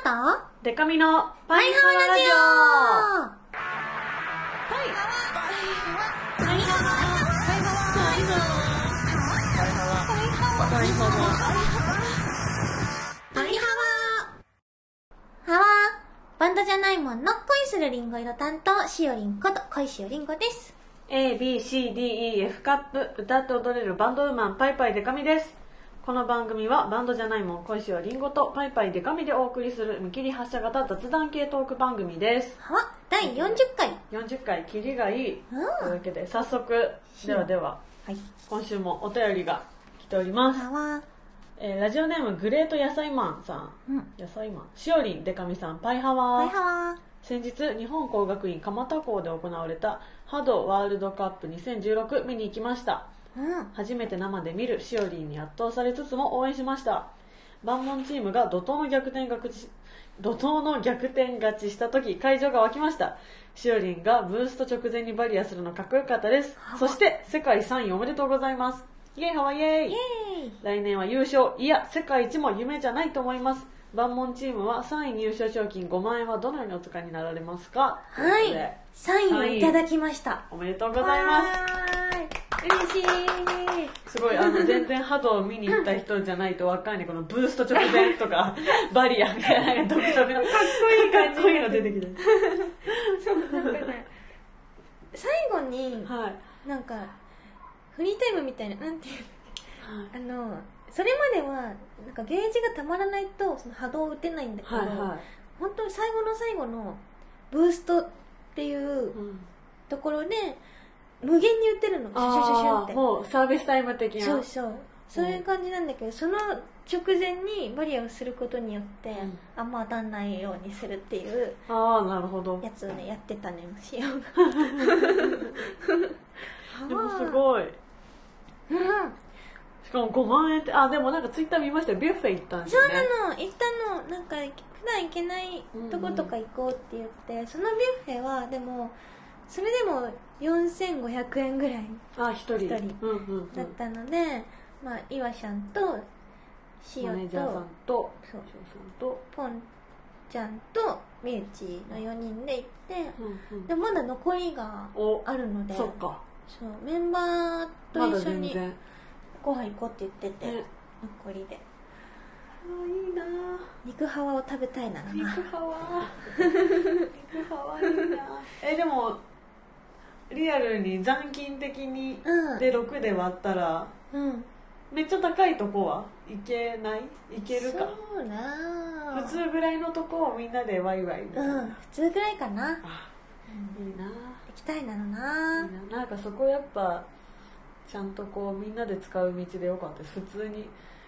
デカミのパイハワラジオ。バンドじゃないもんの恋するリンゴ色担当、しおりんこと恋しおりんごです。 A, B, C, D, E, F カップ歌って踊れるバンドウーマンパイパイデカミです。この番組はバンドじゃないもん恋しおりんごとパイパイデカミでお送りする見切り発車型雑談系トーク番組です。 第40回。 40回切りがいいというわけで早速では、はい、今週もお便りが来ております。ラジオネームグレート野菜マンさん、野菜マンしおりんデカミさんパイハワ。先日日本工学院蒲田校で行われたハドワールドカップ2016見に行きました。初めて生で見るしおりんに圧倒されつつも応援しました。万門チームが怒涛の逆転勝ちした時会場が沸きました。しおりんがブースト直前にバリアするのかっこよかったです。そして世界3位おめでとうございます。イエイハワイエイ。来年は優勝、いや世界一も夢じゃないと思います。万門チームは3位入賞賞金5万円はどのようにお使いになられますか。 はい、3位をいただきました。 おめでとうございます。 嬉しい。 すごい全然ハドを見に行った人じゃないと分かんないこのブースト直前とかバリアみたいな独特のかっこいいの出てきてそうなんかね最後に、なんかフリータイムみたいななんていうそれまではなんかゲージがたまらないとその波動を打てないんだけど、本当に最後の最後のブーストっていうところで無限に打てるの。シュシュシュシュってもうサービスタイム的な。 そういう感じなんだけど、その直前にバリアをすることによって、あんま当たんないようにするっていうなるほどやつをねやってたねしおがでもすごい。しかも5万円ってでもなんかツイッター見ましたよ。ビュッフェ行ったんですよね。 そうなの、行ったの。なんか普段行けないとことか行こうって言って、そのビュッフェはでもそれでも4500円ぐらい 1人だったので、まあ岩ちゃんとしおとマネージャーさんとポンちゃんとみゆちの4人で行って、でもまだ残りがあるので、そうメンバーと一緒にご飯行こうって言ってて、残りでいいな。 肉ハワを食べたいな。 肉ハワいいな。でもリアルに残金的にで6で割ったら、めっちゃ高いとこはいけない？いけるか。 そうな。 普通ぐらいのとこをみんなでワイワイ。 普通ぐらいかな。いいな。行きたいなのな。 なんかそこやっぱちゃんとこうみんなで使う道でよかったです。普通に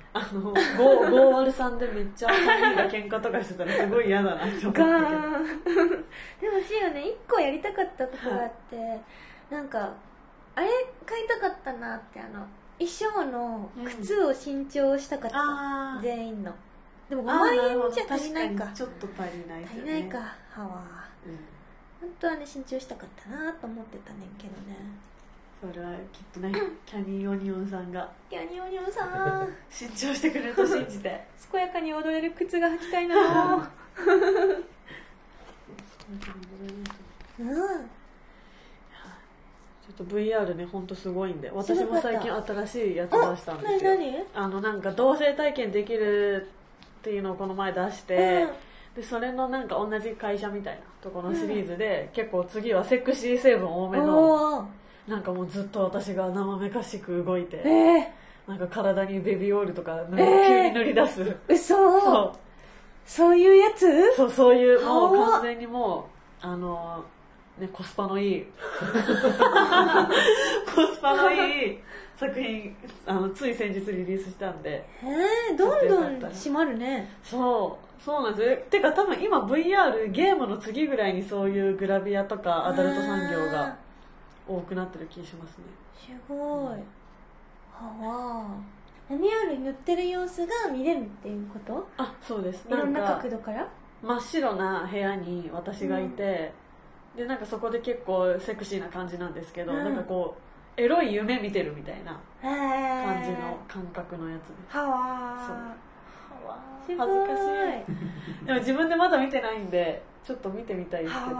5÷3でめっちゃ3人が喧嘩とかしてたらすごい嫌だなって思ったけどでもしよね、1個やりたかったことがあって、なんかあれ買いたかったなって、衣装の靴を新調したかった、全員の。でも5万円じゃ足りないか。 ちょっと足りないですよね。 足りないか。ハワ本当はね新調したかったなと思ってたねんけどね。 それはきっとね、キャニーオニオンさんが新調してくれると信じて健やかに踊れる靴が履きたいなちょっと VR ね、ほんとすごいんで、私も最近新しいやつ出したんですよ。なんか同棲体験できるっていうのをこの前出して、でそれのなんか同じ会社みたいなところのシリーズで、結構次はセクシー成分多めのなんかもうずっと私が生めかしく動いて、なんか体にベビーオイルとか急に塗り出す。 そういうやつ？ そういうもう完全にもうコスパのいい作品つい先日リリースしたんで、 どんどん締まるね。 そうなんですよ。てか多分今 VR ゲームの次ぐらいにそういうグラビアとかアダルト産業が多くなってる気しますね。 すごい。VR に塗ってる様子が見れるっていうこと？ そうです。 いろんな角度から真っ白な部屋に私がいて、でなんかそこで結構セクシーな感じなんですけど、なんかこうエロい夢見てるみたいな感じの感覚のやつです。 恥ずかしい。でも自分でまだ見てないんでちょっと見てみたいですけど、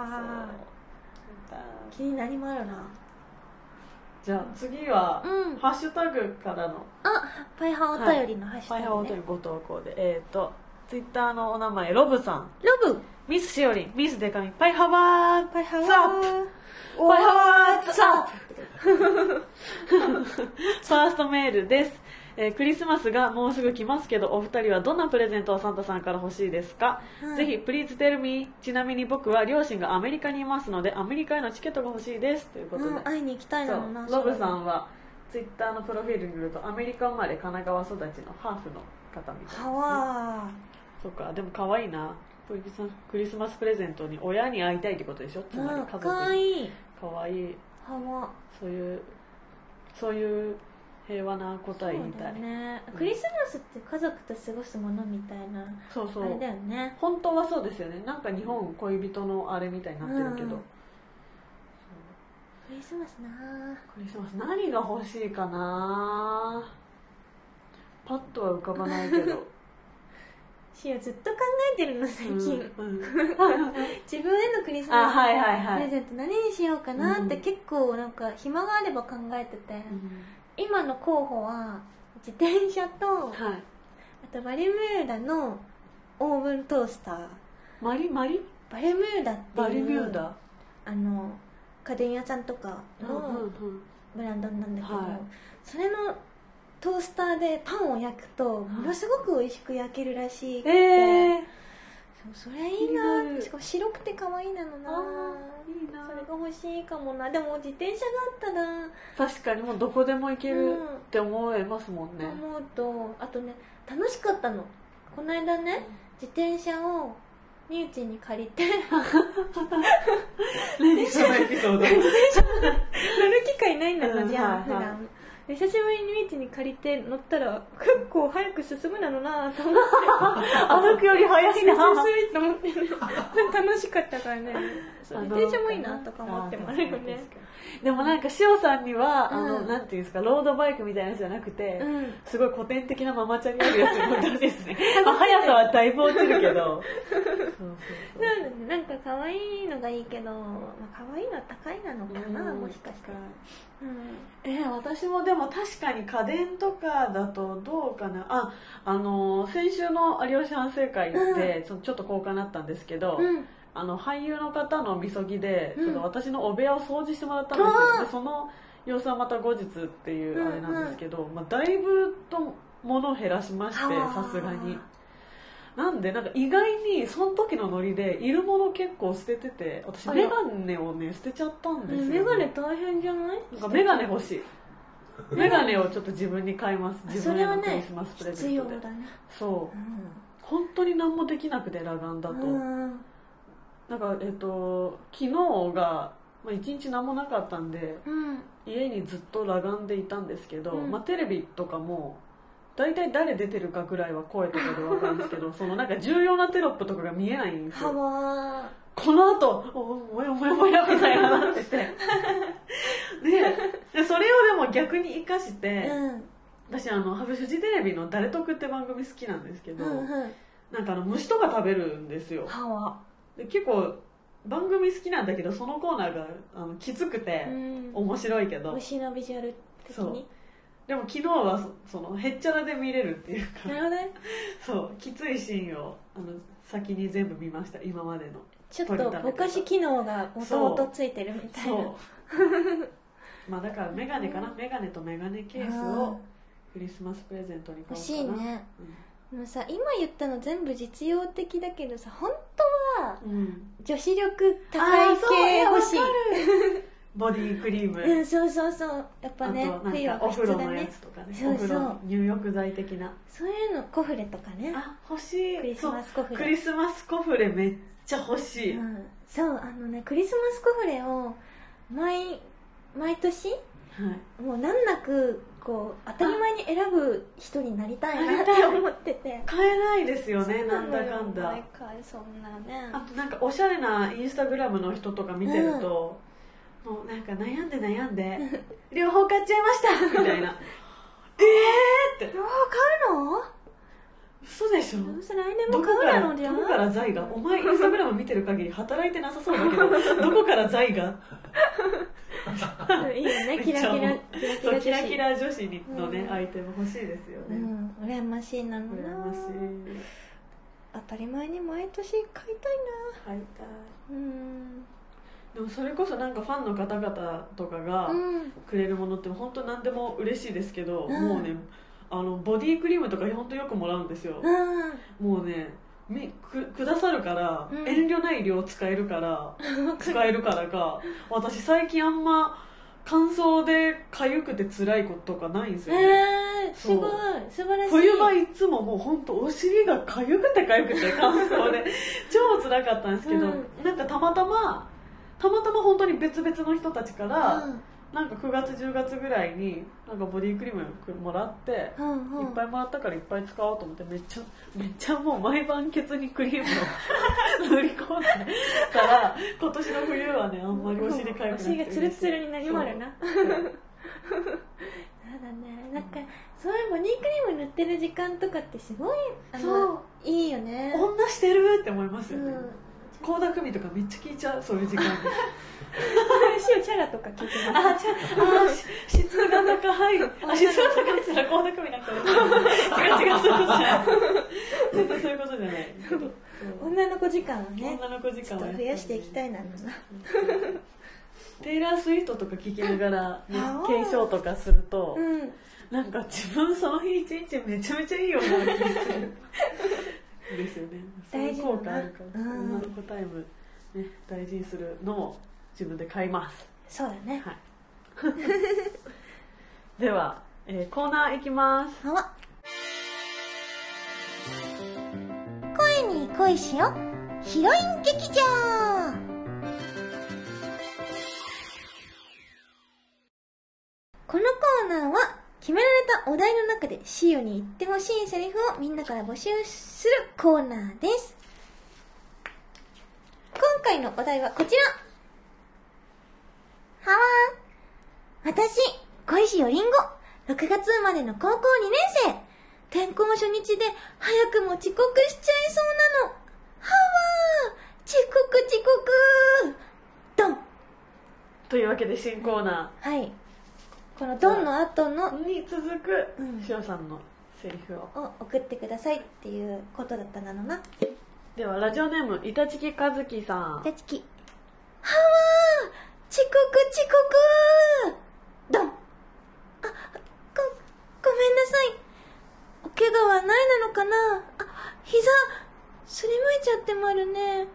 気になりまるな。 じゃあ次は、ハッシュタグからのパイハーお便りのハッシュタグ、ね、 パイハーお便りご投稿でツイッターのお名前ロブさん、 ロブ、 ミスしおりん、ミスデカミ、パイハワー、 パイハワー、 パイハワーツアップファーストメールです。クリスマスがもうすぐ来ますけど、お二人はどんなプレゼントをサンタさんから欲しいですか？ぜひプリーズテルミー。ちなみに僕は両親がアメリカにいますのでアメリカへのチケットが欲しいですということで、 会いに行きたいな。 ロブさんはツイッターのプロフィールによるとアメリカ生まれ神奈川育ちのハーフの方みたいですね。そうか、でも可愛いな。クリスマスプレゼントに親に会いたいってことでしょ。つまり家族に。 可愛い。 可愛い。そういう平和な答え言いたい、 ね。クリスマスって家族と過ごすものみたいな、 そうあれだよね。 本当はそうですよね。なんか日本恋人のあれみたいになってるけど、クリスマス何が欲しいかな。パッとは浮かばないけどしおずっと考えてるの最近、自分へのクリスマスプレゼント何にしようかなって結構なんか暇があれば考えてて、今の候補は自転車と、あとバルミューダのオーブントースター。バルミューダっていう家電屋さんとかのブランドなんだけど、それのトースターでパンを焼くとものすごく美味しく焼けるらしい。それいいな。しかも白くて可愛いなのな。いいな。それが欲しいかもな。でも自転車だったら確かにもうどこでも行けるって思えますもんね。 思うと、あとね、楽しかったの。この間ね、自転車をみゆちに借りて何そのエピソード乗る機会ないんだよ、じゃあ普段。久しぶりにみゆちに借りて乗ったら結構早く進むなのなと思って歩くより早いなと思って楽しかったからね。自転車もいいなとか思ってもあるよね。 でもなんかしおさんにはなんていうんですか、ロードバイクみたいなやつじゃなくて、すごい古典的なママチャリあるやつに乗ってほしいですね。速さはだいぶ落ちるけどなんか可愛いのがいいけど、可愛いのは高いなのかな、もしかしたら。 私もでも確かに家電とかだとどうかな。先週の有吉反省会でちょっと交換になったんですけど、俳優の方のみそぎで、私のお部屋を掃除してもらったんですよ。でその様子はまた後日っていうあれなんですけど、だいぶと物を減らしまして、さすがに。なんでなんか意外にその時のノリでいるもの結構捨ててて、私メガネをね捨てちゃったんですよ、ね。 メガネ大変じゃない？ なんかメガネ欲しい。メガネをちょっと自分に買います。自分へのクリスマスプレゼントで。 必要だね。 そう、本当に何もできなくて、裸眼だと。なんか昨日が1日何もなかったんで、家にずっと裸眼でいたんですけど、テレビとかも大体誰出てるかぐらいは声とかで分かるんですけどそのなんか重要なテロップとかが見えないんですよ。この後もやもやもやみたいなっててでそれをでも逆に生かして、私フジテレビの誰得って番組好きなんですけど、なんか虫とか食べるんですよ。で結構番組好きなんだけど、そのコーナーがきつくて面白いけど、 虫のビジュアル的に。 でも昨日はそのへっちゃらで見れるっていうか、 なるほどね。 そうきついシーンを先に全部見ました、今までの。 ちょっとぼかし機能がもともとついてるみたいな。 そうだからメガネかな、メガネとメガネケースをクリスマスプレゼントに買おうかな。欲しいね。さ、今言ったの全部実用的だけどさ、本当は女子力高い系欲しい。 ボディクリーム、 そうやっぱね、 冬はお風呂のやつとかね、お風呂入浴剤的な、 そういうの、コフレとかね。 欲しい。 クリスマスコフレ。 クリスマスコフレめっちゃ欲しい。 そうクリスマスコフレを毎年もう難なくこう当たり前に選ぶ人になりたいなって思ってて、 買えないですよね、なんだかんだ。 毎回そんなね。 あとなんかおしゃれなインスタグラムの人とか見てると、もうなんか悩んで両方買っちゃいましたみたいな。って両方買うの？ 嘘でしょ。 来年も買うだろうじゃん。 どこから財が、お前インスタグラム見てる限り働いてなさそうだけどどこから財がいいよね、キラキラキラキラ女子のね、アイテム欲しいですよね。 羨ましいなのな。 羨ましい。 当たり前に毎年買いたいな。 買いたい。でもそれこそなんかファンの方々とかがくれるものって本当何でも嬉しいですけど、もうね、ボディクリームとか本当よくもらうんですよ。もうね、くださるから、遠慮ない量使えるからか、私最近あんま乾燥で痒くて辛いこととかないんですよね。 すごい素晴らしい。 冬場いつももう本当お尻が痒くて乾燥で超辛かったんですけど、なんかたまたま本当に別々の人たちから、なんか9月10月ぐらいになんかボディクリームもらって、いっぱいもらったからいっぱい使おうと思って、めっちゃもう毎晩ケツにクリームを塗り込んでたら、今年の冬はね、あんまりお尻かゆくなくて、 お尻がツルツルになりまるな。そうだね。なんかそういうボディクリーム塗ってる時間とかってすごいいいよね。 女してるって思いますよね。倖田來未とかめっちゃ聞いちゃう、そういう時間に。 チャラとか聞いてます。 質が高い。質が高いって言ったら倖田來未なんか違う、そういうことじゃない。絶対そういうことじゃない。 女の子時間をね、 女の子時間を増やしていきたいなのな。 テイラー・スウィフトとか聴きながら継承とかすると、なんか自分その日一日めちゃめちゃいいような気がする。ですよね。そういう効果あるから、女の子タイムね、大事にするのも自分で買います。 そうだね。 はい。では、コーナーいきます。 声に恋しよヒロイン劇場。このコーナーは決められたお題の中でシオに言ってほしいセリフをみんなから募集するコーナーです。今回のお題はこちら。はわーん。私、小石よりんご。6月生まれの高校2年生。転校初日で早くも遅刻しちゃいそうなの。はわー。遅刻。ドン。 というわけで新コーナー。はい。このドンの後のに続くシオさんのセリフを送ってくださいっていうことだったなのな。 ではラジオネームいたちきかずきさん。 いたちき。はわー、遅刻。ドン。ごめんなさい。お怪我はないなのかな。膝すりむいちゃってまるね。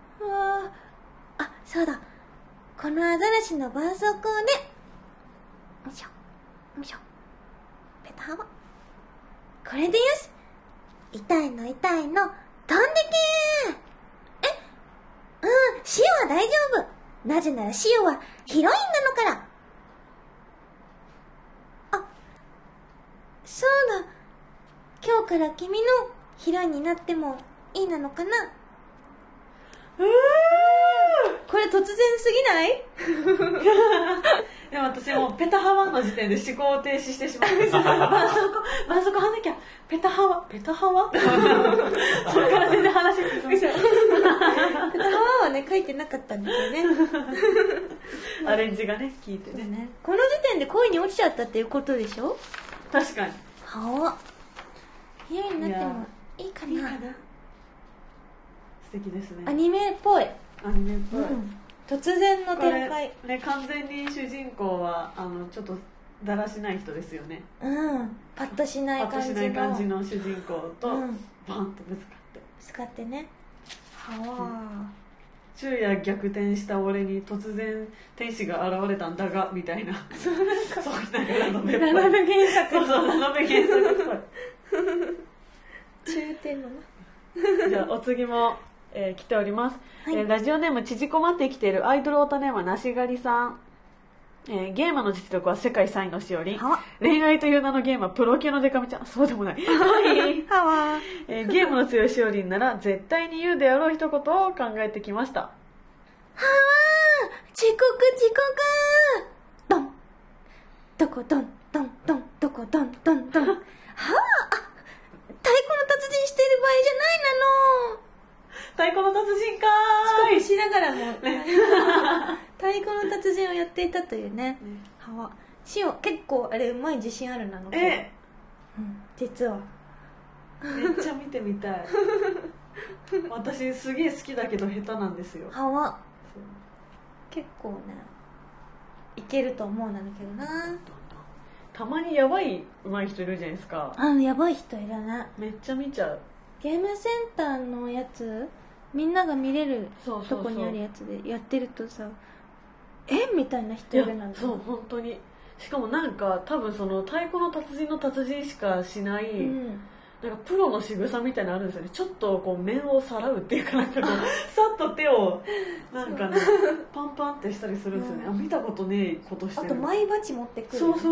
そうだ。このアザラシの絆創膏でよいしょ。ペタハワ。これでよし。痛いの、飛んでけー。シオは大丈夫。なぜならシオはヒロインなのから。そうだ。今日から君のヒロインになってもいいなのかな。これ突然すぎない？ でも私もペタハワの時点で思考停止してしまうんですよ。絆創膏貼んなきゃ。ペタハワそれから全然話進みそう。 ペタハワはね書いてなかったんですよね。 アレンジがね効いてね。 この時点で恋に落ちちゃったっていうことでしょ？ 確かに。 ヒロインになってもいいかな。 素敵ですね。 アニメっぽい。突然の展開ね、完全に主人公はちょっとだらしない人ですよね。 パッとしない感じの主人公とバンとぶつかってね。 昼夜逆転した俺に突然天使が現れたんだがみたいな。そういうラノベっぽい。 ラノベ原作。 ラノベ原作っぽい。 中点のな。 じゃあお次も来ております。ラジオネーム縮こまってきているアイドルオタネームはなしがりさん。ゲームの実力は世界3位のしおり。恋愛という名のゲームはプロ級のデカミちゃん。そうでもない。ゲームの強いしおりんなら絶対に言うであろう一言を考えてきました。 遅刻。ドン。どこドン。どこドン。 達人してる場合じゃないなの。 太鼓の達人かーい。しながらも、太鼓の達人をやっていたというね。しお、結構あれうまい自信あるなの。実は。 めっちゃ見てみたい。私すげえ好きだけど下手なんですよ。 結構ね、いけると思うんだけどな。 たまにやばい上手い人いるじゃないですか。 やばい人いるね。 めっちゃ見ちゃう。 ゲームセンターのやつ、みんなが見れるとこにあるやつでやってるとさ、みたいな人いるなんて。 そう本当に。しかもなんか多分その太鼓の達人の達人しかしない、なんかプロの仕草みたいなのあるんですよね。ちょっとこう面をさらうっていうか、なんかこうさっと手をなんかねパンパンってしたりするんですよね。見たことねえことしてる。 あとマイバチ持ってくる。 そう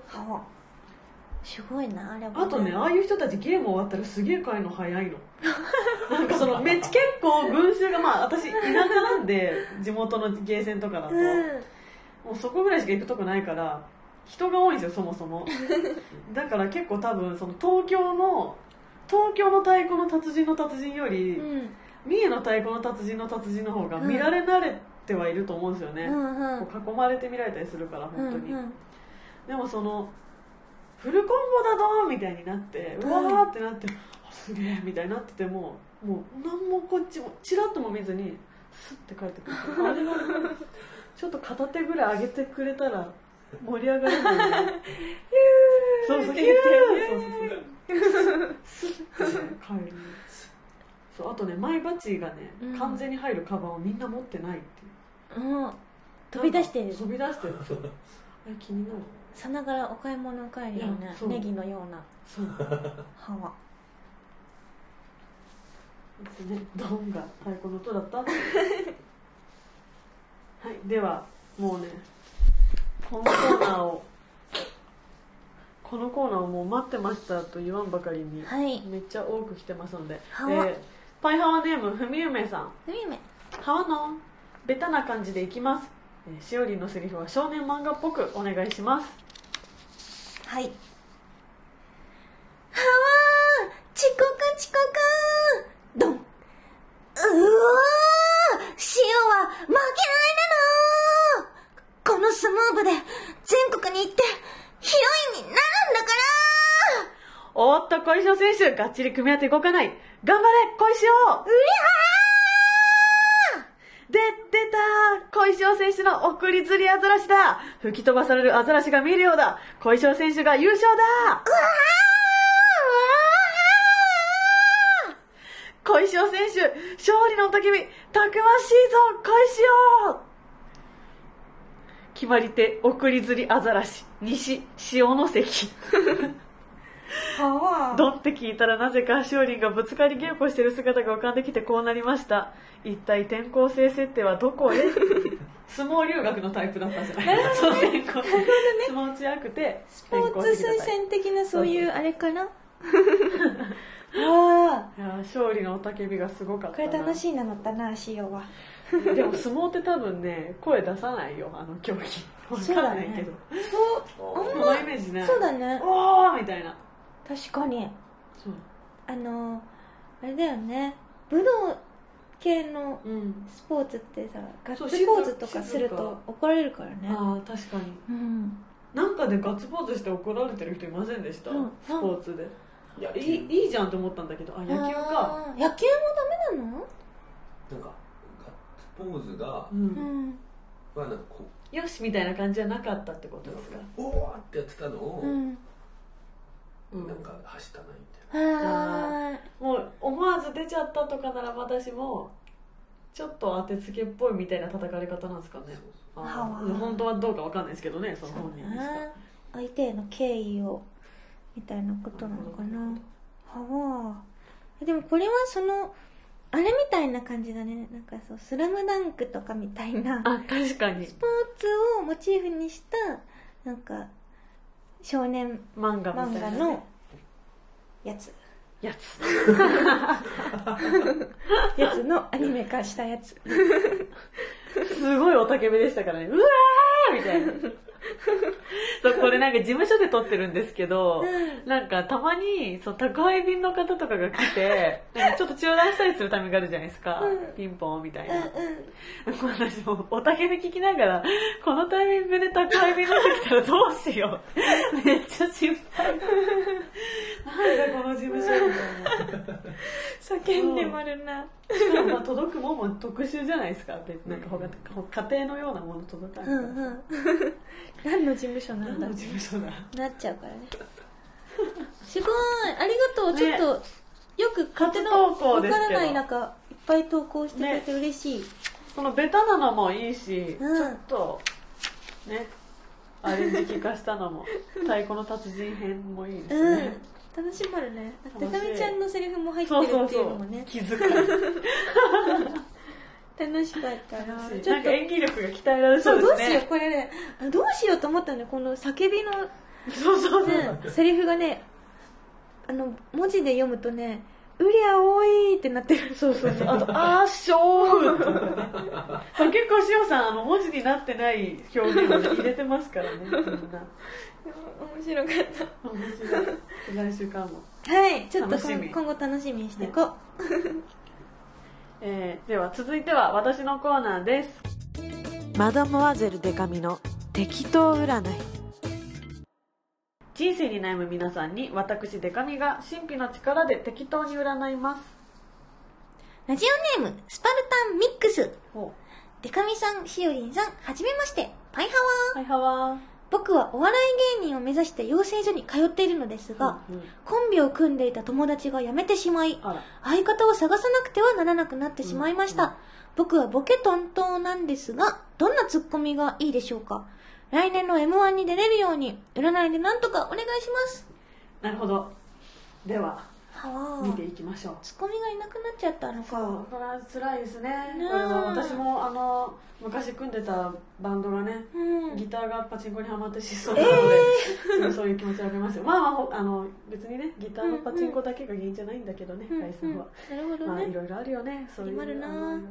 すごいなあれは。 あとね、ああいう人たちゲーム終わったらすげえ帰るの早いの。なんかその結構群衆が、私田舎なんで地元のゲーセンとかだと、もうそこぐらいしか行くとこないから人が多いんですよ、そもそも。だから結構多分その東京の太鼓の達人の達人より、三重の太鼓の達人の達人の方が見られ慣れてはいると思うんですよね。こう囲まれて見られたりするから本当に。でもそのフルコンボだどーみたいになって、うわーってなって、すげえみたいになってても、もう何もこっちもチラッとも見ずにスッて帰ってくる。あれちょっと片手ぐらい上げてくれたら盛り上がるのにね。そうスッて帰る。そう、あとね、マイバチがね、完全に入るカバンをみんな持ってないっていう。 飛び出してる。 飛び出してる。あれ気になる。 さながらお買い物帰りよね。ネギのような歯はドンが太鼓の音だった。はい、ではもうね、このコーナーをもう待ってましたと言わんばかりに、めっちゃ多く来てますので、パイハワネームふみゆめさん。ハワのベタな感じでいきます。しおりんのセリフは少年漫画っぽくお願いします。 はい。はわー、遅刻ドン。うわー、シオは負けないなの。この相撲部で全国に行ってヒロインになるんだから。 おっと、小石尾選手、がっちり組み合って動かない。頑張れ、小石尾。出た、小石尾選手の送り釣りアザラシだ。吹き飛ばされるアザラシが見えるようだ。小石尾選手が優勝だ。小石尾選手、勝利のたけび、たくましいぞ、小石尾。決まり手、送り釣りアザラシ、西、塩関。ドンって聞いたらなぜか勝利がぶつかり稽古してる姿が浮かんできてこうなりました。一体転校生設定はどこへ。相撲留学のタイプだったんじゃない。相撲強くてスポーツ推薦的なそういうあれかな。 いや勝利の雄たけびがすごかったな。 これ楽しいなのったな、しおは。 でも相撲って多分ね、声出さないよ、あの競技。分かんないけど。そう、あんまイメージない。 そうだね。 おーみたいな。 確かに。 そう。 あれだよね。武道系のスポーツってさ、ガッツポーズとかすると怒られるからね。 ああ、確かに。なんかでガッツポーズして怒られてる人いませんでした？スポーツで。いや、いいじゃんと思ったんだけど、野球か。 野球もダメなの？ なんかガッツポーズが、なんかこうよしみたいな感じじゃなかったってことですか？ おーってやってたのを、なんか走ったないみたいな。もう思わず出ちゃったとかならまだしも、ちょっと当てつけっぽいみたいな叩かれ方なんですかね。本当はどうかわかんないですけどね、その本人ですか。 相手への敬意をみたいなことなのかな。でもこれはそのあれみたいな感じだね。なんかそうスラムダンクとかみたいな。 確かに。 スポーツをモチーフにしたなんか少年漫画のやつやつのアニメ化したやつ。 すごい雄たけびでしたからね。うわーみたいな。 そうこれなんか事務所で撮ってるんですけど、なんかたまにそう宅配便の方とかが来てなんかちょっと中断したりするタイミングがあるじゃないですか、ピンポンみたいな、私もおたけで聞きながらこのタイミングで宅配便の人来たらどうしようめっちゃ心配なんだこの事務所みたいな叫んでもあるな。 しかもまあ届くもんも特殊じゃないですか。別になんか家庭のようなもの届かないからさ、 何の事務所なんだ何の事務所だなっちゃうからね。すごいありがとう、ちょっとよく勝手のわからない中いっぱい投稿してくれて嬉しい、 このベタなのもいいし、ちょっとねアレンジ聞かしたのも太鼓の達人編もいいですね、 楽しまるね。でかみちゃんのセリフも入ってるっていうのもね、 気づか楽しかったな。 ちょっと演技力が鍛えられそうですね。 どうしようこれね、どうしようと思ったのよ。この叫びのセリフがね、文字で読むとね、うりゃおいってなってる。 そうあとあーしょーとかね結構しおさん文字になってない表現を、ね、入れてますからねみんな。 面白かった。 面白い。来週からもはいちょっと今後楽しみにしていこう、 では続いては私のコーナーです。マダモアゼルデカミの適当占い。人生に悩む皆さんに私デカミが神秘の力で適当に占います。 ラジオネームスパルタンミックス。デカミさん、しおりんさん、はじめまして。パイハワー。 パイハワー。 僕はお笑い芸人を目指して養成所に通っているのですが、コンビを組んでいた友達が辞めてしまい、相方を探さなくてはならなくなってしまいました。僕はボケトントンなんですが、どんなツッコミがいいでしょうか。来年の M1 に出れるように占いでなんとかお願いします。 なるほど。では見ていきましょう。 ツッコミがいなくなっちゃったのか。 そうこれは辛いですね。これは私も昔組んでたバンドがね、ギターがパチンコにはまって失踪なので、そういう気持ちはありますよ。まあ別にねギターのパチンコだけが原因じゃないんだけどね、解散は。 なるほどね。 まあいろいろあるよね。そういういろいろあるよね。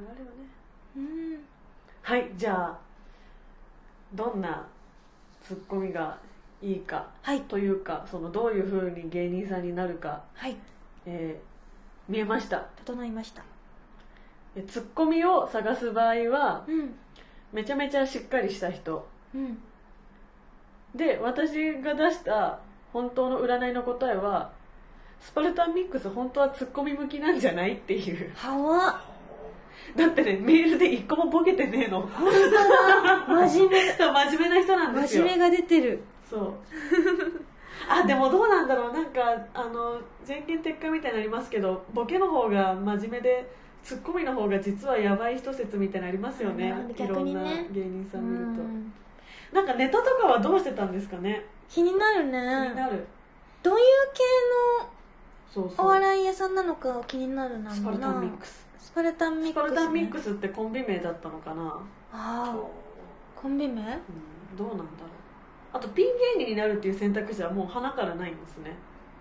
はい、じゃあどんなツッコミがいいか、というかどういう風に芸人さんになるか、見えました。 整いました。 ツッコミを探す場合は、めちゃめちゃしっかりした人、で私が出した本当の占いの答えはスパルタンミックス本当はツッコミ向きなんじゃないっていう。 はわだってねメールで一個もボケてねえの。本当だ真面目な人なんですよ。 真面目が出てる。 そうでもどうなんだろう。なんか全言撤回みたいになりますけど、ボケの方が真面目でツッコミの方が実はヤバい人説みたいなのありますよね。 逆にね、 いろんな芸人さん見ると。なんかネタとかはどうしてたんですかね。 気になるね。 気になる。 どういう系のお笑い屋さんなのか気になるな。 スパルタンミックス。 スパルタンミックスってコンビ名だったのかな。 コンビ名、 どうなんだろう。あとピン芸人になるっていう選択肢はもう鼻からないんですね。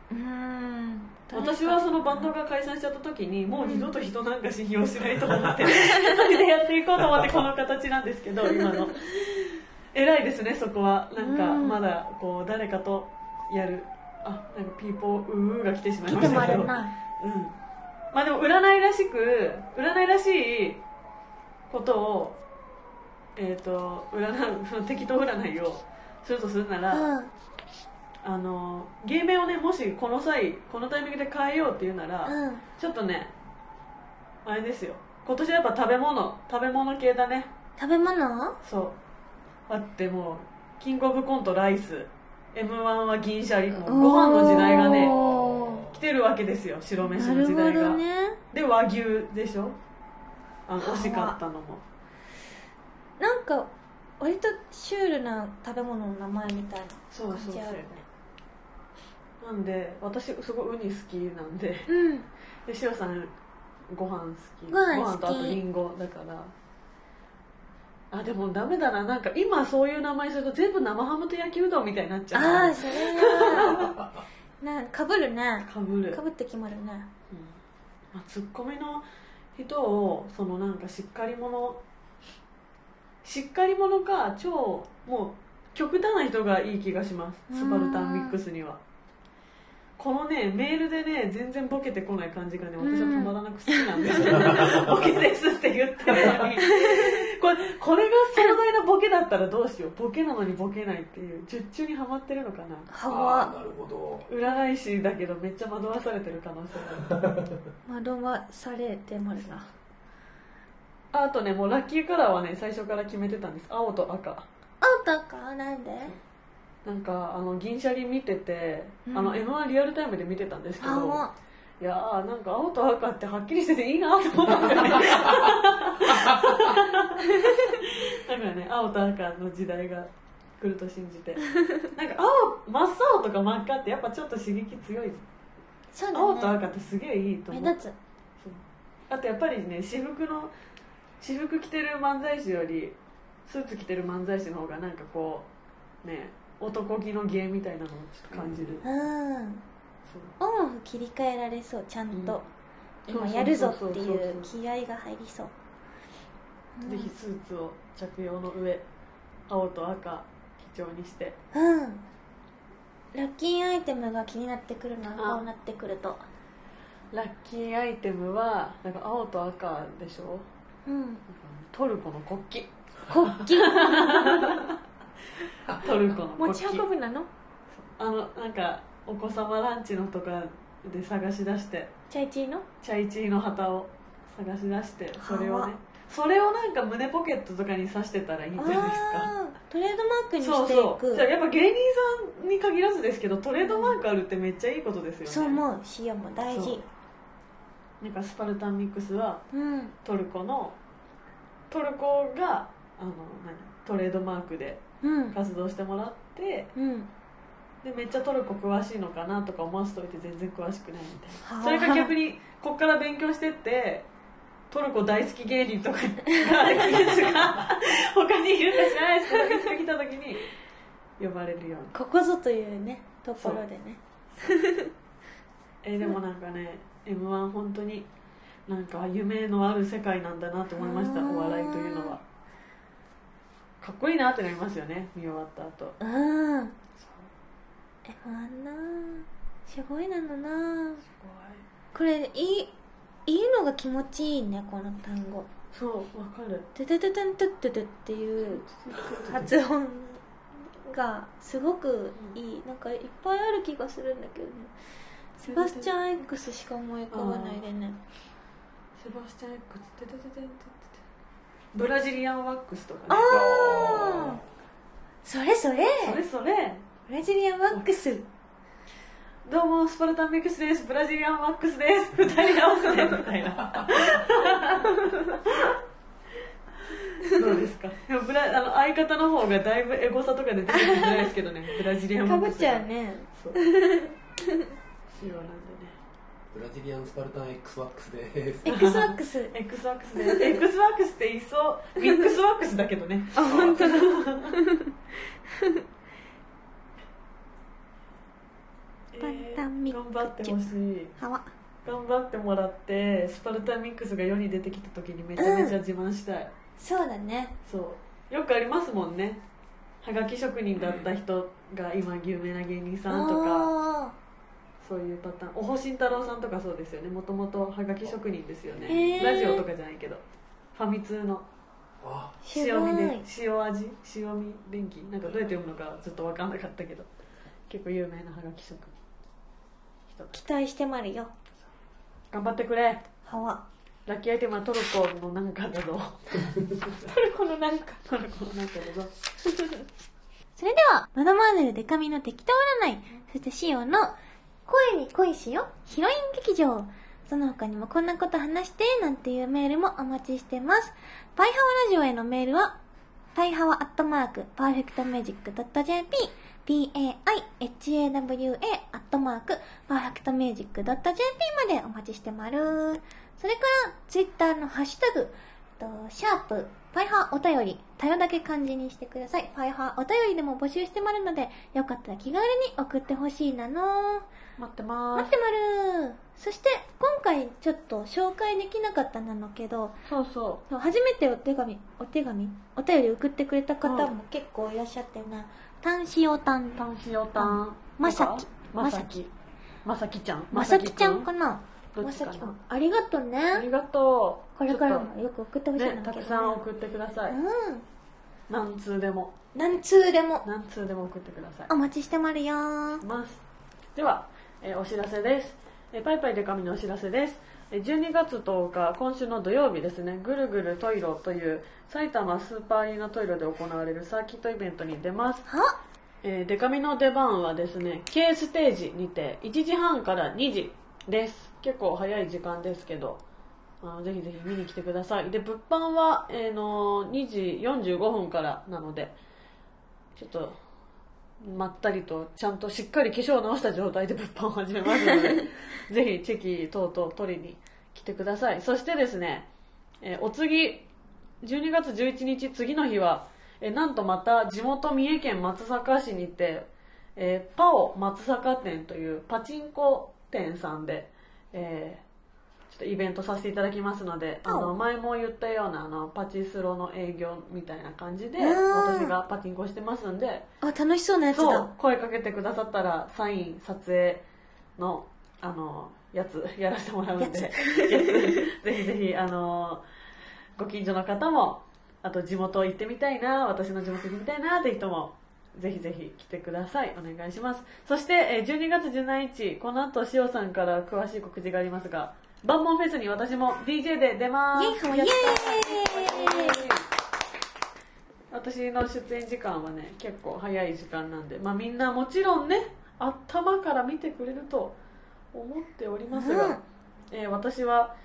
私はそのバンドが解散しちゃった時にもう二度と人なんか信用しないと思って一人でやっていこうと思ってこの形なんですけど、今の偉いですね。そこはなんかまだこう誰かとやるなんかピーポーウーが来てしまいましたけど、まあでも占いらしいことを適当占いをするとするなら、芸名をねもしこのタイミングで変えようっていうなら、ちょっとねあれですよ、今年はやっぱ食べ物系だね。 食べ物？ そうだってもうキングオブコントライス、 M1 は銀シャリ、もうご飯の時代がね来てるわけですよ。白飯の時代が、で和牛でしょ。惜しかったのもなんか割とシュールな食べ物の名前みたいな感じあるね。 なんで私すごいウニ好きなんで、でしおさんご飯好き、ご飯とあとリンゴだから。でもダメだな、なんか今そういう名前すると全部生ハムと焼きうどんみたいになっちゃう。 それはかぶるね。かぶって決まるね。 ツッコミの人をなんかしっかり者か超もう極端な人がいい気がします、スパルタンミックスには。このねメールでね全然ボケてこない感じがね私はたまらなく好きなんですよ、ボケですって言ってるのにこれが壮大なボケだったらどうしよう、ボケなのにボケないっていう術中にはまってるのかな。 ああなるほど。 占い師だけどめっちゃ惑わされてる可能性がある惑わされてもあるな。 あとねもうラッキーカラーはね最初から決めてたんです。青と赤。 青と赤なんで？ なんか銀シャリ見てて、M1 リアルタイムで見てたんですけど、いやーなんか青と赤ってはっきりしてていいなと思ったんですよねだからね青と赤の時代が来ると信じてなんか真っ青とか真っ赤ってやっぱちょっと刺激強い。 そうだね、 青と赤ってすげえいいと思う。 目立つ。 あとやっぱりね私服着てる漫才師よりスーツ着てる漫才師の方がなんかこうね男気の芸みたいなのをちょっと感じる。 オンオフ切り替えられそう、ちゃんと、今やるぞっていう気合が入りそう。 ぜひスーツを着用の上青と赤基調にして。 ラッキーアイテムが気になってくるな、こうなってくると。 ラッキーアイテムはなんか青と赤でしょ。トルコの国旗。 国旗トルコの国旗持ち運ぶなの？ なんかお子様ランチのとかで探し出してチャイチーの旗を探し出してそれをなんか胸ポケットとかに刺してたらいいんじゃないですか。 トレードマークにしていく。 じゃあやっぱ芸人さんに限らずですけどトレードマークあるってめっちゃいいことですよね。 そう思う。シオも大事。 なんかスパルタンミックスは、トルコがトレードマークで活動してもらって、でめっちゃトルコ詳しいのかなとか思わせといて全然詳しくないみたいな。それが逆にこっから勉強してってトルコ大好き芸人とかが他にいるんじゃないですか見つけてきた時に呼ばれるように。 ここぞというねところでねでもなんかね M1 本当になんか夢のある世界なんだなと思いました。お笑いというのはかっこいいなってなりますよね見終わった後。 M1 なすごいなのな。これいいのが気持ちいいねこの単語。 そうわかる。 テテテテンテッテテっていう発音がすごくいい。なんかいっぱいある気がするんだけどね。セバスチャン X しか思い浮かばないでね。 セバスチャン X テテテテンテテテブラジリアンワックスとかね。 ああそれブラジリアンワックス。 どうもスパルタンミックスです。ブラジリアンワックスです。2人合わせてみたいなどうですか。でも相方の方がだいぶエゴサとかで出てくるんじゃないですけどねブラジリアンワックスかぶっちゃうね。 そう仕様なんでね。 ブラジリアンスパルタン X ワックスです。 X ワックス X ワックスです。 X ワックスって言いそうミックスワックスだけどね。 あ本当だ頑張ってほしい。頑張ってもらってスパルタンミックスが世に出てきた時にめちゃめちゃ自慢したい。 そうだね。 そうよくありますもんね。はがき職人だった人が今有名な芸人さんとかそういうパターン。おほしんたろうさんとかそうですよね。もともとはがき職人ですよね。ラジオとかじゃないけどファミ通の塩味で塩味塩味電気なんかどうやって読むのかずっと分かんなかったけど結構有名なはがき職人。 期待してまるよ。 頑張ってくれ。 はわラッキーアイテムはトルコのなんかだぞトルコのなんかだぞそれではマダマーゼルデカミの適当占い、そしてシオの声に恋しよヒロイン劇場、その他にもこんなこと話してなんていうメールもお待ちしてます。パイハワラジオへのメールはパイハワ@perfectmagic.jp paihawa@perfectmagic.jp までお待ちしてまる。それからツイッターのハッシュタグシャープパイハーお便り、たよだけ漢字にしてください。パイハーお便りでも募集してまるので、よかったら気軽に送ってほしいなの。 待ってまーす。 待ってまる。そして今回ちょっと紹介できなかったなのけど、 そう初めてお便り送ってくれた方も結構いらっしゃったよな。タンシオタンまさきちゃんかな。まさきくん、ありがとうね。 ありがとう。 これからもよく送ってほしいんだけどね。 たくさん送ってください。何通でも送ってください。 お待ちしてまるよ。 では、お知らせです。パイパイデカミのお知らせです。12月10日、今週の土曜日ですね、ぐるぐるトイロという埼玉スーパーアリーナトイロで行われるサーキットイベントに出ます。デカミの出番はですね、K ステージにて1時半から2時です。結構早い時間ですけど、ぜひぜひ見に来てください。で、物販は、2時45分からなので、ちょっとまったりとちゃんとしっかり化粧を直した状態で物販を始めますのでぜひチェキ等々取りに来てください。そしてですね、お次12月11日次の日は、なんとまた地元三重県松阪市にて、パオ松阪店というパチンコ店さんで、ちょっとイベントさせていただきますので、前も言ったようなパチスロの営業みたいな感じで私がパチンコしてますんで、 楽しそうなやつだ。 声かけてくださったらサイン撮影のやつやらせてもらうんでぜひぜひご近所の方も、あと地元行ってみたいな、私の地元行ってみたいなって人もぜひぜひ来てください。お願いします。そして12月17日、この後塩さんから詳しい告知がありますが、バンモンフェスに私も DJ で出ます。 イエーイ。 私の出演時間はね結構早い時間なんで、みんなもちろんね頭から見てくれると思っておりますが、私は、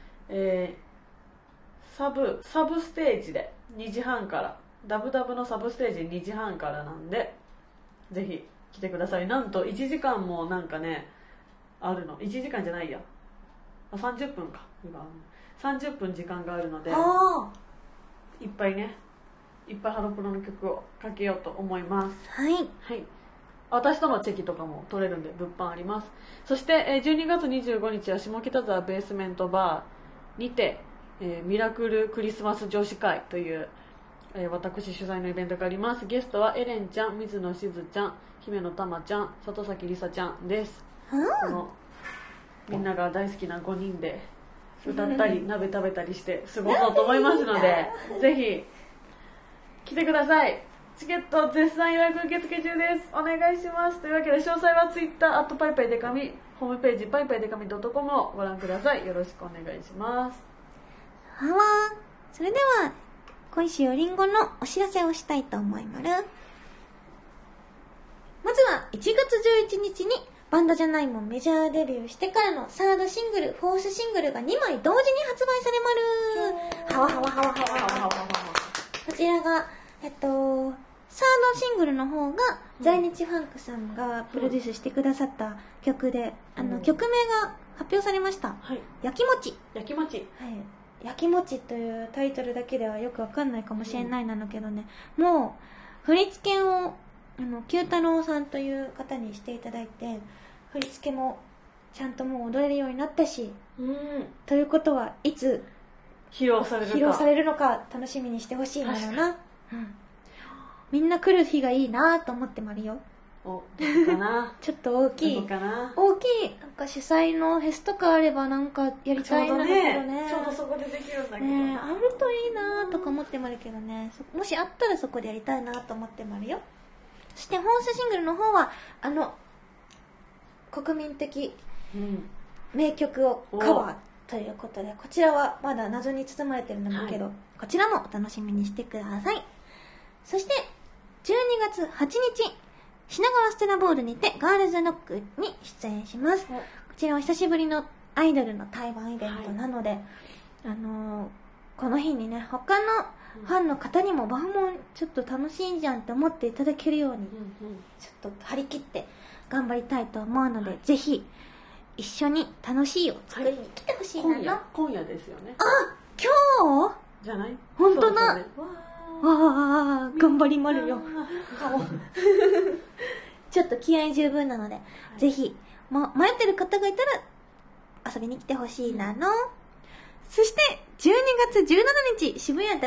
サブステージで2時半から、ダブダブのサブステージ2時半からなんで、ぜひ来てください。なんと1時間もなんかねあるの。1時間じゃないや、30分か、今30分時間があるので、いっぱいハロプロの曲をかけようと思います。 はい、 私とのチェキとかも取れるんで物販あります。そして12月25日は下北沢ベースメントバーにて、ミラクルクリスマス女子会という、私主催のイベントがあります。ゲストはエレンちゃん、水野しずちゃん、姫野たまちゃん、里崎りさちゃんです。このみんなが大好きな5人で歌ったり鍋食べたりして過ごそうと思いますのでぜひ来てください。チケット絶賛予約受付中です。お願いします。というわけで詳細は Twitter パイパイデカミ、ホームページパイパイデカミ .com をご覧ください。よろしくお願いします。 それでは今週リンゴのお知らせをしたいと思います。まずは1月11日にバンドじゃないもんメジャーデビューしてからのサードシングル、フォースシングルが2枚同時に発売されまる。こちらがサードシングルの方が在日ファンクさんがプロデュースしてくださった曲で、曲名が発表されました。やきもち。やきもちというタイトルだけではよくわかんないかもしれないなのけどね、もう振り付けを九太郎さんという方にしていただいて、振り付けもちゃんともう踊れるようになったし、ということはいつ披露されるのか楽しみにしてほしいなのな。みんな来る日がいいなと思ってもあるよ。 どうかなちょっと大きいなんか主催のフェスとかあればなんかやりたいんだけどね。 ちょうどそこでできるんだけど、 あるといいなとか思ってもあるけどね、もしあったらそこでやりたいなと思ってもあるよ。そしてフォースシングルの方は国民的名曲をカバーということで、こちらはまだ謎に包まれてるんだけど、こちらもお楽しみにしてください。そして12月8日品川ステラボールにてガールズノックに出演します。こちらは久しぶりのアイドルの対バンイベントなので、この日にね他のファンの方にもバンモンちょっと楽しいじゃんって思っていただけるように、ちょっと張り切って頑張りたいと思うので、ぜひ一緒に楽しいを作りに来てほしいな。 今夜ですよね。 今日じゃない？ 本当だ。わあ、頑張りまるよ。ちょっと気合十分なので、ぜひ、迷ってる方がいたら遊びに来てほしいなの。そして12月17日渋谷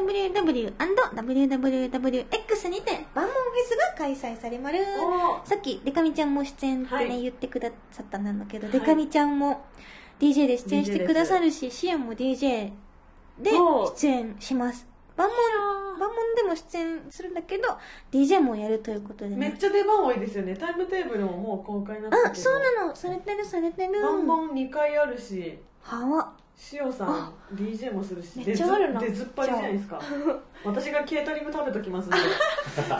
WWW&WWWX にてバンモンフェスが開催されまる。さっきデカミちゃんも出演ってね、言ってくださったんだけど、デカミちゃんも DJ で出演してくださるし、シアンも DJ で出演します。バンモンでも出演するんだけど DJ もやるということで、ね、 めっちゃ出番多いですよね。タイムテーブルももう公開になってるけど。 そうなの。されてるバンモン2回あるし、 はしおさん DJ もするし、 めっちゃあるな。 出ずっぱりじゃないですか。私がケータリング食べときますんで。去年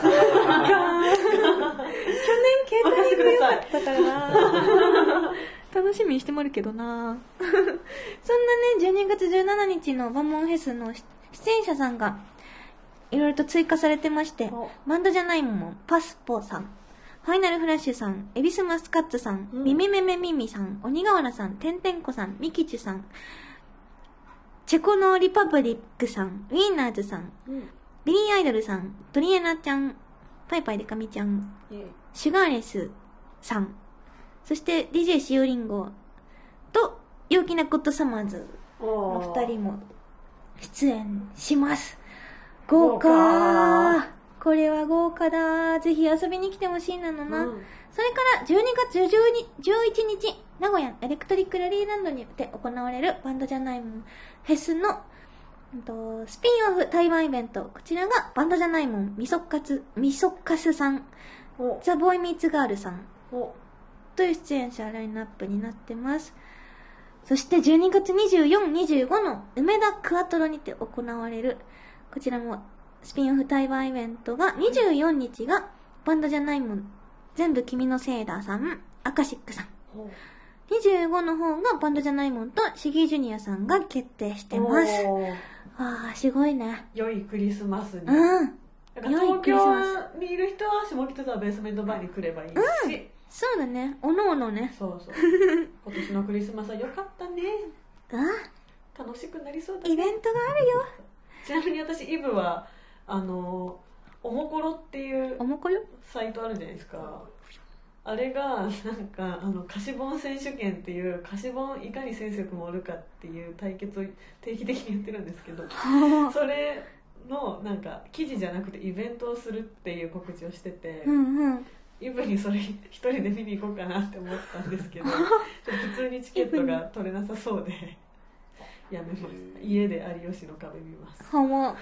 ケータリング良かったからな。楽しみにしてもらうけどな。そんなね、12月17日のバンモンフェスの出演者さんがいろいろと追加されてまして、バンドじゃないもん、パスポさん、ファイナルフラッシュさん、エビスマスカッツさん、ミメメメミミさん、鬼瓦さん、てんてんこさん、ミキチュさん、チェコのリパブリックさん、ウィーナーズさん、ビリーアイドルさん、トリエナちゃん、パイパイデカミちゃん、シュガーレスさん、そして DJ しおりんごと陽気なゴッドサマーズの2人も出演します。豪華。これは豪華だ。ぜひ遊びに来てほしいなのな。それから12月11日名古屋エレクトリックラリーランドにて行われるバンドじゃないもんフェスのスピンオフ対バンイベント。こちらがバンドじゃないもんみそかすさん、ザ・ボーイ・ミーツ・ガールさんという出演者ラインナップになってます。そして12月24、25の梅田クアトロにて行われるこちらもスピンオフ対バンイベントが24日がバンドじゃないもん全部君のせいださん、アカシックさん。25の方がバンドじゃないもんとシギージュニアさんが決定してます。わあ、すごいね。 良いクリスマスに。 東京にいる人は下北沢ベースメントバーに来ればいいし。 そうだね。おのおのね。 そう。今年のクリスマスは良かったね。楽しくなりそうだね。 イベントがあるよ。 ちなみに私イブはおもころっていうサイトあるじゃないですか。あれがなんか貸し本選手権っていう貸し本いかに先生もおるかっていう対決を定期的にやってるんですけどそれのなんか記事じゃなくてイベントをするっていう告知をしてて、イブにそれ一人で見に行こうかなって思ったんですけど普通にチケットが取れなさそうでやめます。家で有吉の壁見ます。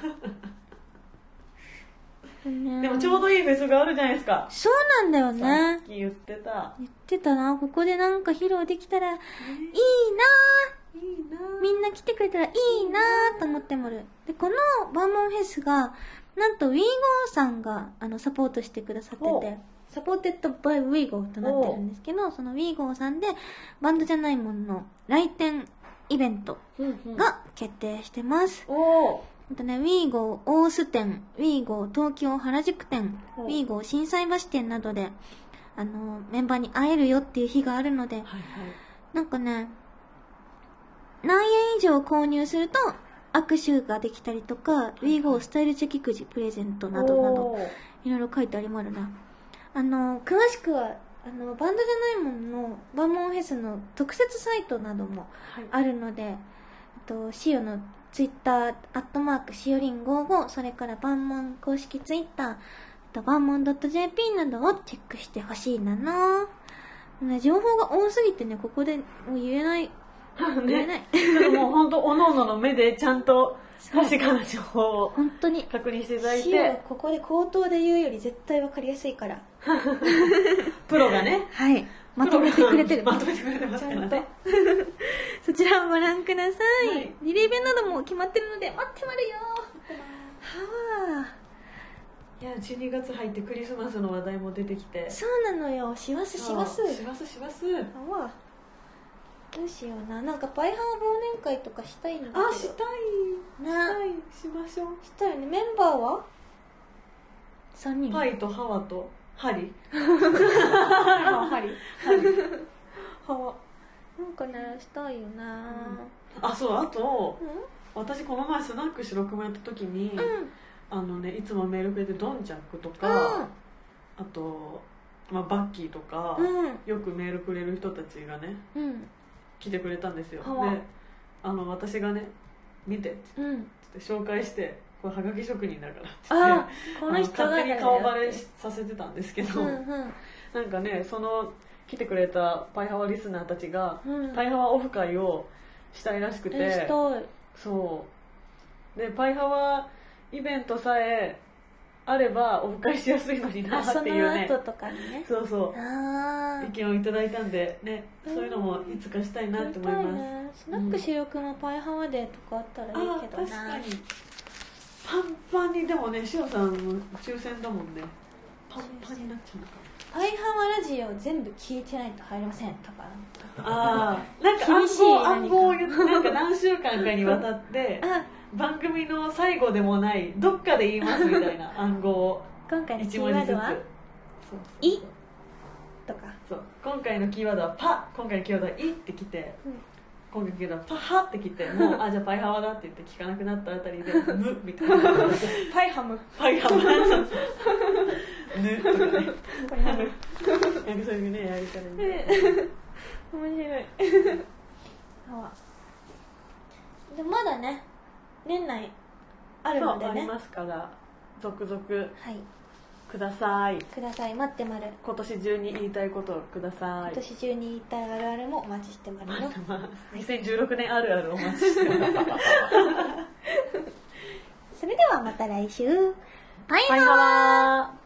でもちょうどいいフェスがあるじゃないですか。 そうなんだよね。 さっき言ってたな。 ここでなんか披露できたらいいなみんな来てくれたらいいなと思ってもる。でこのバンモンフェスがなんと WeGo さんがサポートしてくださってて、サポーテッドバイ WeGo となってるんですけど、その WeGo さんでバンドじゃないものの来店イベントが決定してます。WeGo 大須店、WeGo 東京原宿店、WeGo 心斎橋店などでメンバーに会えるよっていう日があるので、なんかね、何円以上購入すると握手ができたりとか、WeGo スタイルチェキくじプレゼントなどなどいろいろ書いてありますな。詳しくはバンドじゃないもののバンモンフェスの特設サイトなどもあるので、シオのツイッター@しおりん55、それからバンモン公式ツイッターバンモン .jp などをチェックしてほしいなの。情報が多すぎてね、ここでもう言えない。 言えない。もう本当おのおのの目でちゃんと確かな情報を本当に確認していただいて。 シオはここで口頭で言うより絶対わかりやすいから。 プロがね。 はい。まとめてくれてる。 まとめてくれてますからね。 そちらをご覧ください。リレー弁なども決まってるので待ってまるよ。 いや、12月入ってクリスマスの話題も出てきて。 そうなのよ。します。 します。 どうしような。なんかパイハー忘年会とかしたいんだけど。 したい。しましょう。 したいよね。メンバーは3人。 パイとハワとハリ。 ハワ。なんかね、したいよな。 そう、あと、 私この前スナック白熊やった時に、いつもメールくれてドンジャックとか、あと、バッキーとか、よくメールくれる人たちがね、来てくれたんですよ。で私がね見てって紹介して、これはがき職人だからって言って勝手に顔バレさせてたんですけど、なんかね、その来てくれたパイハワリスナーたちが、パイハワオフ会をしたいらしくて、そうでパイハワイベントさえあればオフ会しやすいのになっていうね、 その後とかにね、 そうそう意見をいただいたんでね、そういうのもいつかしたいなって思います。 スナック主力のパイハワデーとかあったらいいけどな。 確かにパンパンに、でもね、しおさん抽選だもんね、パンパンになっちゃうのか。 パイハワラジオ全部聞いてないと入れませんとか、 なんか暗号を言って、なんか何週間かにわたって番組の最後でもないどっかで言いますみたいな暗号を今回のキーワードは「い」とか、 そう今回のキーワードは「パ」、今回のキーワードは「い」ってきて、今回のキーワードは「パハ」ってきて、もうじゃあパイハワだって言って聞かなくなったあたりで「ム」みたいなパイハムパイハムぬとかね、パイハムなんかそういうね、やり方ね、 面白いでもまだね、年内あるのでね、 ありますから、続々 はいください。 ください、待ってまる。 今年中に言いたいことをください。 今年中に言いたいあるあるもお待ちしてまるよ。 2016年あるあるお待ちしてますそれではまた来週。バイバーイ。